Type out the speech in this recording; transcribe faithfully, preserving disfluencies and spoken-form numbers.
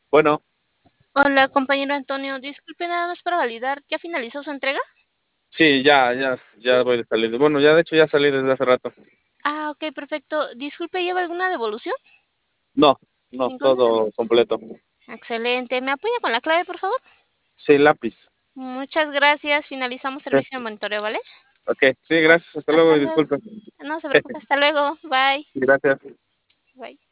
Bueno, Hola, compañero Antonio. Disculpe nada más para validar. ¿Ya finalizó su entrega? sí, ya, ya, ya voy a salir. Bueno, ya de hecho ya salí desde hace rato. Ah, ok, perfecto. Disculpe, ¿lleva alguna devolución? No, no, ¿Ninguna? todo completo. Excelente. ¿Me apoya con la clave, por favor? Sí, lápiz. Muchas gracias. Finalizamos servicio de Sí. monitoreo, ¿vale? Ok, sí, Has- gracias. Hasta luego Hasta y luego. disculpe. No se preocupe. Hasta luego. Bye. Gracias. Bye.